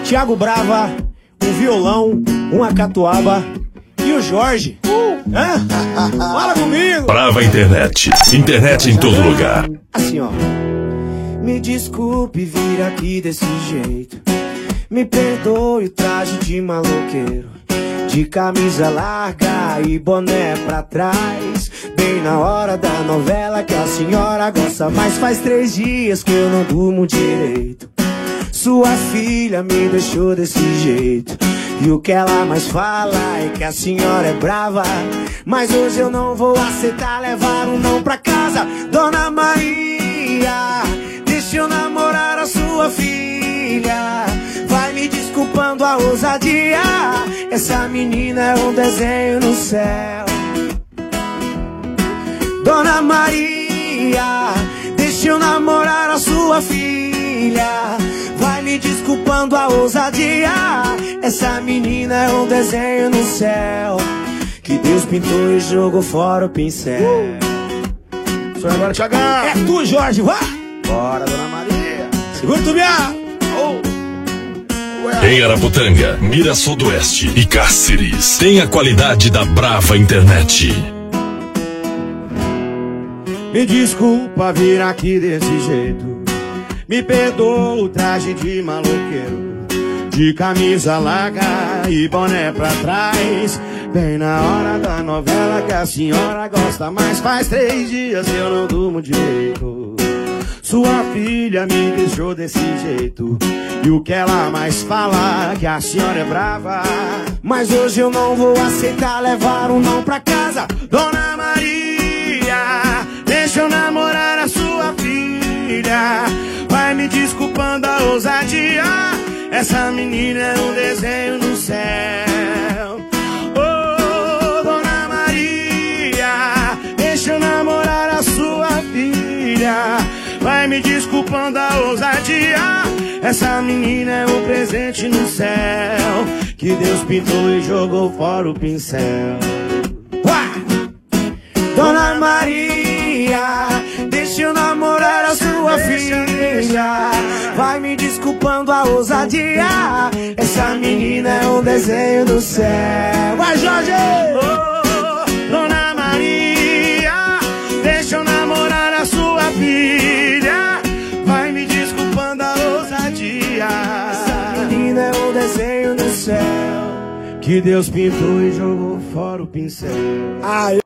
Thiago Brava, um violão, uma catuaba e o Jorge. Fala comigo! Brava Internet. Internet em todo lugar. Assim, ó. Me desculpe vir aqui desse jeito. Me perdoe o traje de maloqueiro, de camisa larga e boné pra trás, bem na hora da novela que a senhora gosta. Mas faz 3 dias que eu não durmo direito. Sua filha me deixou desse jeito, e o que ela mais fala é que a senhora é brava. Mas hoje eu não vou aceitar levar um não pra casa. Dona Maria, deixa eu namorar a sua filha. Vai me desculpando a ousadia, essa menina é um desenho no céu. Dona Maria, deixa eu namorar a sua filha. Vai me desculpando a ousadia, essa menina é um desenho no céu, que Deus pintou e jogou fora o pincel. Só agora, Thiagão. É tu, Jorge, vai! Bora, Dona Maria. Segura tu, minha! Em Araputanga, Mirassol do Oeste e Cáceres, tem a qualidade da Brava Internet. Me desculpa vir aqui desse jeito. Me perdoa o traje de maloqueiro, de camisa larga e boné pra trás, bem na hora da novela que a senhora gosta. Mas faz 3 dias que eu não durmo direito. Sua filha me deixou desse jeito, e o que ela mais fala é que a senhora é brava. Mas hoje eu não vou aceitar levar um não pra casa. Dona Maria, deixa eu namorar a sua filha. Vai me desculpando a ousadia, essa menina é um desenho no céu. Oh, Dona Maria, deixa eu namorar a sua filha. Vai me desculpando a ousadia, essa menina é um presente no céu, que Deus pintou e jogou fora o pincel. Dona Maria, deixa eu namorar a sua filha. Vai me desculpando a ousadia, essa menina é um desenho do céu. Vai, Jorge! Oh, Dona Maria, deixa eu namorar a sua filha. Vai me desculpando a ousadia, essa menina é um desenho do céu, que Deus pintou e jogou fora o pincel.